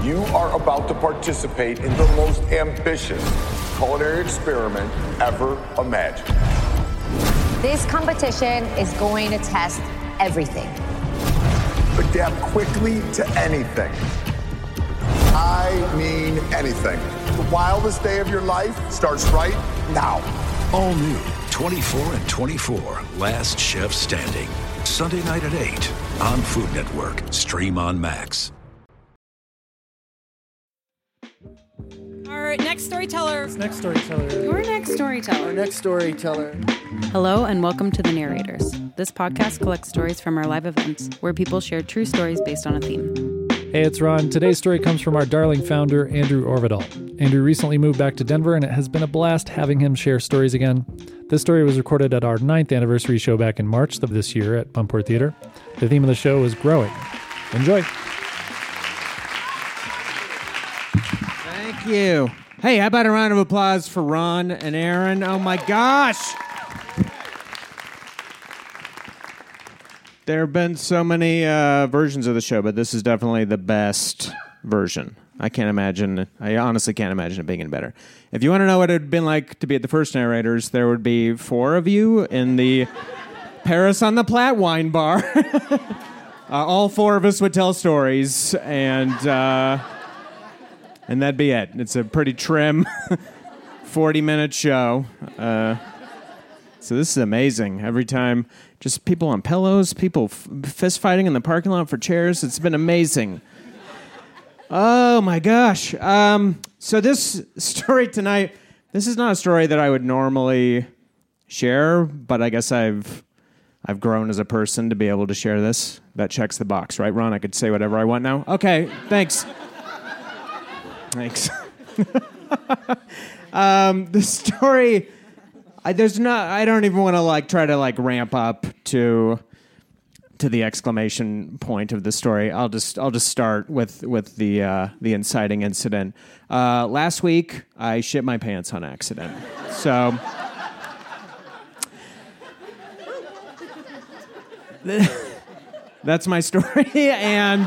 You are about to participate in the most ambitious culinary experiment ever imagined. This competition is going to test everything. Adapt quickly to anything. I mean anything. The wildest day of your life starts right now. All new 24 and 24, Last Chef Standing. Sunday night at 8 on Food Network. Stream on Max. Our next storyteller. Next storyteller. Your next storyteller. Our next storyteller. Hello and welcome to The Narrators. This podcast collects stories from our live events where people share true stories based on a theme. Hey, it's Ron. Today's story comes from our darling founder, Andrew Orvidal. Andrew recently moved back to Denver, and it has been a blast having him share stories again. This story was recorded at our 9th anniversary show back in March of this year at Bumport Theater. The theme of the show was growing. Enjoy. Thank you. Hey, how about a round of applause for Ron and Aaron? Oh my gosh! There have been so many versions of the show, but this is definitely the best version. I honestly can't imagine it being any better. If you want to know what it would have been like to be at the first Narrators, there would be 4 of you in the Paris on the Platte wine bar. All 4 of us would tell stories, and that'd be it. It's a pretty trim 40-minute show. So this is amazing. Every time, just people on pillows, people fist fighting in the parking lot for chairs. It's been amazing. Oh my gosh. So this story tonight, this is not a story that I would normally share, but I guess I've grown as a person to be able to share this. That checks the box, right, Ron? I could say whatever I want now? Okay, thanks. Thanks. The story, I don't even want to try to ramp up to the exclamation point of the story. I'll just start with the inciting incident. Last week I shit my pants on accident. So that's my story, and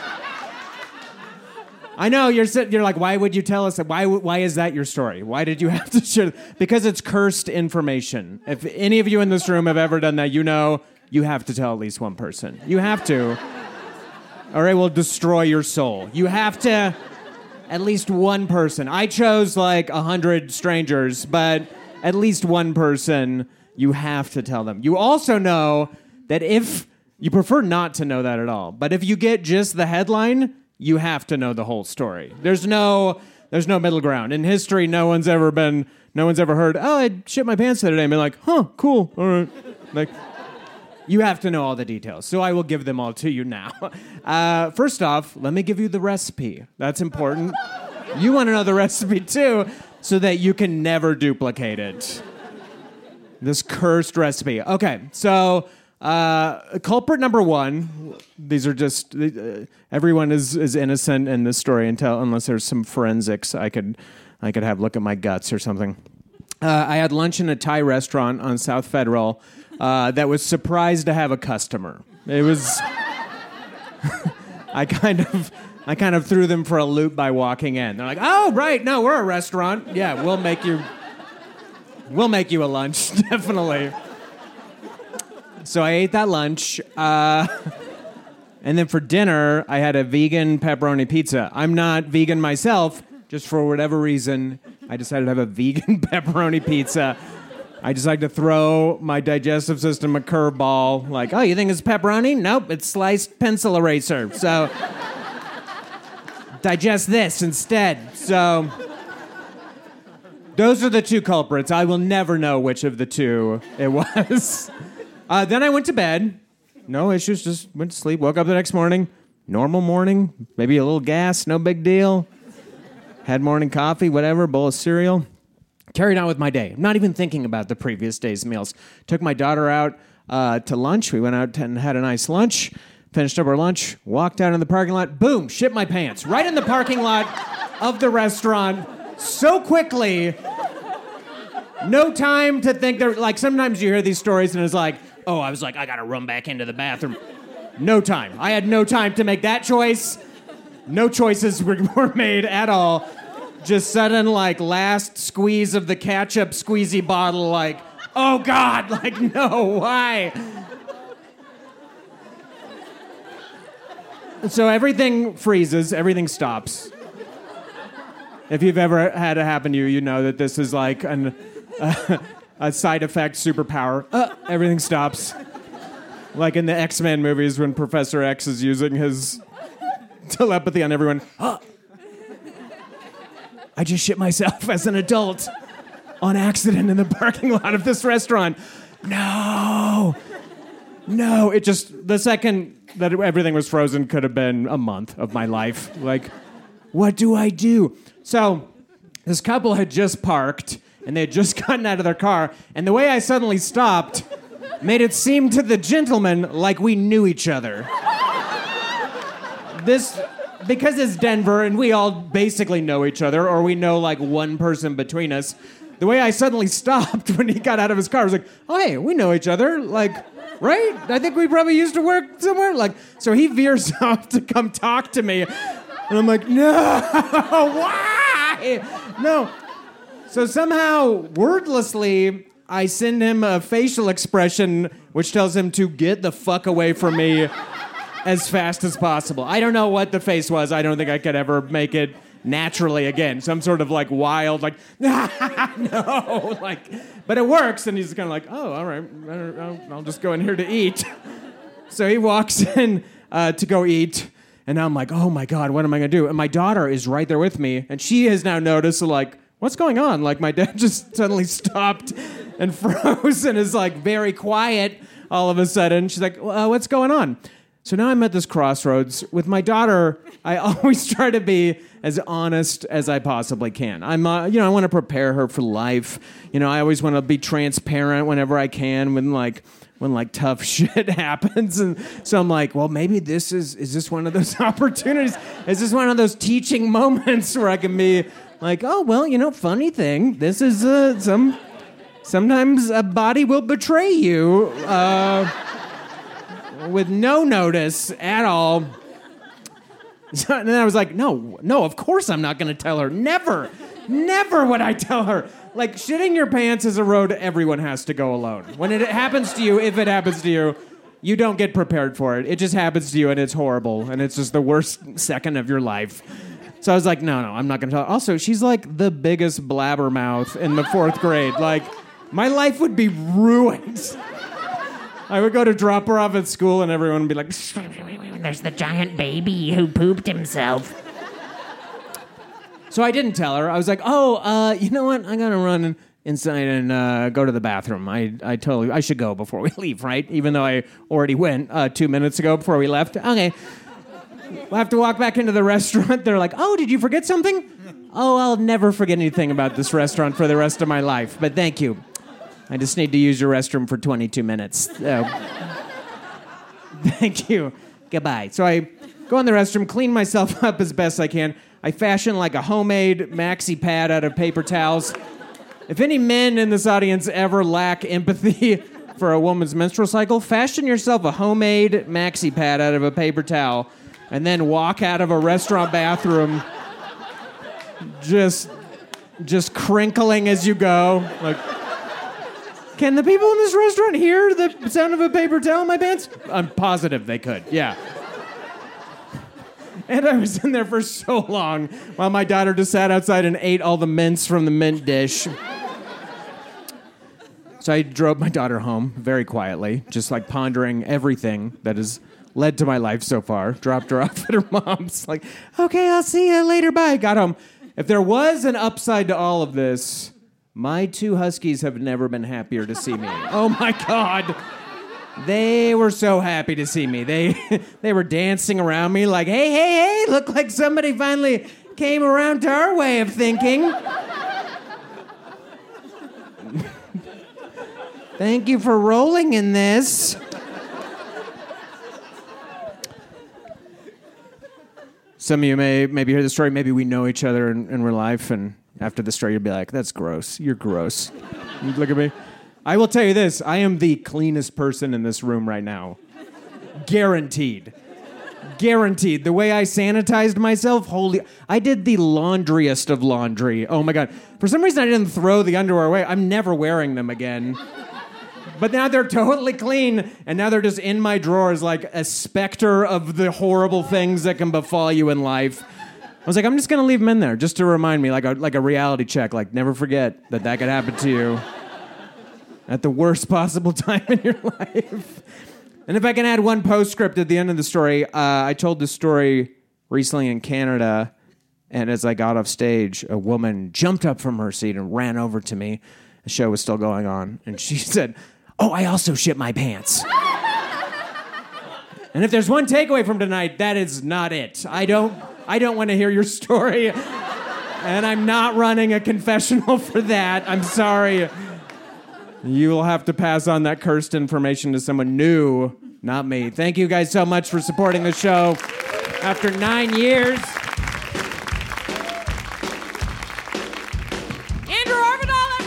I know you're like, why would you tell us that? Why is that your story? Why did you have to share? Because it's cursed information. If any of you in this room have ever done that, you know you have to tell at least one person. You have to, or it will destroy your soul. You have to, at least one person. I chose 100 strangers, but at least one person, you have to tell them. You also know that if you prefer not to know that at all, but if you get just the headline, you have to know the whole story. There's no middle ground. In history, no one's ever heard, oh, I shit my pants the other day, and be like, huh, cool, all right. You have to know all the details, so I will give them all to you now. First off, let me give you the recipe. That's important. You want to know the recipe, too, so that you can never duplicate it. This cursed recipe. Okay, so culprit number 1, these are just, everyone is innocent in this story unless there's some forensics I could have look at my guts or something. I had lunch in a Thai restaurant on South Federal that was surprised to have a customer. It was, I kind of threw them for a loop by walking in. They're like, oh, right, no, we're a restaurant. Yeah, we'll make you a lunch, definitely. So I ate that lunch, and then for dinner, I had a vegan pepperoni pizza. I'm not vegan myself, just for whatever reason, I decided to have a vegan pepperoni pizza. I just like to throw my digestive system a curveball, like, oh, you think it's pepperoni? Nope, it's sliced pencil eraser. So digest this instead. So those are the 2 culprits. I will never know which of the 2 it was. Then I went to bed. No issues, just went to sleep. Woke up the next morning. Normal morning. Maybe a little gas, no big deal. Had morning coffee, whatever, bowl of cereal. Carried on with my day. Not even thinking about the previous day's meals. Took my daughter out to lunch. We went out and had a nice lunch. Finished up our lunch. Walked out in the parking lot. Boom, shit my pants. Right in the parking lot of the restaurant. So quickly. No time to think. Sometimes you hear these stories and it's like, oh, I got to run back into the bathroom. No time. I had no time to make that choice. No choices were made at all. Just sudden, like, last squeeze of the ketchup squeezy bottle, like, oh God, like, no, why? So everything freezes, everything stops. If you've ever had it happen to you, you know that this is like a side effect superpower. Everything stops. Like in the X-Men movies when Professor X is using his telepathy on everyone. I just shit myself as an adult on accident in the parking lot of this restaurant. No, it just, the second that everything was frozen could have been a month of my life. Like, what do I do? So this couple had just parked and they had just gotten out of their car, and the way I suddenly stopped made it seem to the gentleman like we knew each other. Because it's Denver and we all basically know each other, or we know like one person between us, the way I suddenly stopped when he got out of his car, I was like, oh, hey, we know each other, like, right? I think we probably used to work somewhere. Like, so he veers off to come talk to me, and I'm like, no, why? No. So somehow, wordlessly, I send him a facial expression which tells him to get the fuck away from me as fast as possible. I don't know what the face was. I don't think I could ever make it naturally again. Some sort of like wild, like, no, like, but it works. And he's kind of like, oh, all right, I'll just go in here to eat. So he walks in to go eat. And now I'm like, oh my God, what am I going to do? And my daughter is right there with me. And she has now noticed, like, what's going on? Like, my dad just suddenly stopped and froze and is like very quiet all of a sudden. She's like, what's going on? So now I'm at this crossroads. With my daughter, I always try to be as honest as I possibly can. I want to prepare her for life. I always want to be transparent whenever I can when tough shit happens. And so I'm like, well, maybe is this one of those opportunities? Is this one of those teaching moments where I can be like, oh, well, funny thing, this is sometimes a body will betray you with no notice at all. So, and then I was like, no, of course I'm not going to tell her. Never would I tell her. Like, shitting your pants is a road everyone has to go alone. When it happens to you, if it happens to you, you don't get prepared for it. It just happens to you, and it's horrible, and it's just the worst second of your life. So I was like, no, I'm not going to tell her. Also, she's like the biggest blabbermouth in the 4th grade. Like, my life would be ruined. I would go to drop her off at school, and everyone would be like, there's the giant baby who pooped himself. So I didn't tell her. I was like, you know what? I got to run inside and go to the bathroom. I should go before we leave, right? Even though I already went 2 minutes ago before we left. Okay. We'll have to walk back into the restaurant. They're like, oh, did you forget something? Oh, I'll never forget anything about this restaurant for the rest of my life, but thank you. I just need to use your restroom for 22 minutes. Thank you. Goodbye. So I go in the restroom, clean myself up as best I can. I fashion like a homemade maxi pad out of paper towels. If any men in this audience ever lack empathy for a woman's menstrual cycle, fashion yourself a homemade maxi pad out of a paper towel and then walk out of a restaurant bathroom just crinkling as you go. Like, can the people in this restaurant hear the sound of a paper towel in my pants? I'm positive they could, yeah. And I was in there for so long while my daughter just sat outside and ate all the mints from the mint dish. So I drove my daughter home very quietly, just like pondering everything that has led to my life so far. Dropped her off at her mom's, like, okay, I'll see you later, bye. Got home. If there was an upside to all of this, my 2 huskies have never been happier to see me. Oh my God. They were so happy to see me. They were dancing around me like, hey, look like somebody finally came around to our way of thinking. Thank you for rolling in this. Some of you may maybe hear the story. Maybe we know each other in real life, and after the story, you'll be like, that's gross. You're gross. You look at me. I will tell you this. I am the cleanest person in this room right now. Guaranteed. Guaranteed. The way I sanitized myself, I did the laundriest of laundry. Oh my God. For some reason, I didn't throw the underwear away. I'm never wearing them again. But now they're totally clean, and now they're just in my drawers like a specter of the horrible things that can befall you in life. I was like, I'm just going to leave them in there just to remind me, like a reality check. Like, never forget that could happen to you at the worst possible time in your life. And if I can add one postscript at the end of the story, I told this story recently in Canada, and as I got off stage, a woman jumped up from her seat and ran over to me. The show was still going on, and she said, "Oh, I also shit my pants." And if there's one takeaway from tonight, that is not it. I don't want to hear your story, and I'm not running a confessional for that. I'm sorry. You will have to pass on that cursed information to someone new, not me. Thank you guys so much for supporting the show after 9 years. Andrew Orvidal,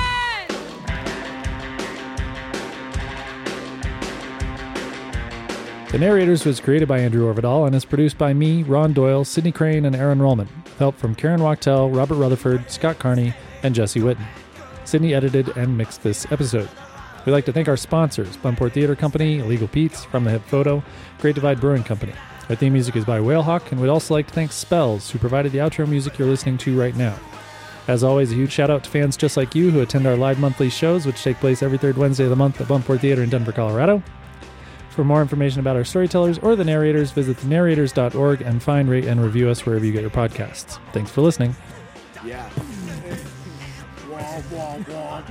everyone! The Narrators was created by Andrew Orvidal and is produced by me, Ron Doyle, Sidney Crane, and Aaron Rollman, with help from Karen Wachtel, Robert Rutherford, Scott Carney, and Jesse Witten. Sidney edited and mixed this episode. We'd like to thank our sponsors, Bumport Theater Company, Illegal Pete's, From the Hip Photo, Great Divide Brewing Company. Our theme music is by Whalehawk, and we'd also like to thank Spells, who provided the outro music you're listening to right now. As always, a huge shout out to fans just like you who attend our live monthly shows, which take place every third Wednesday of the month at Bumport Theater in Denver, Colorado. For more information about our storytellers or the narrators, visit thenarrators.org and find, rate, and review us wherever you get your podcasts. Thanks for listening. Yeah. Wah, wah, wah.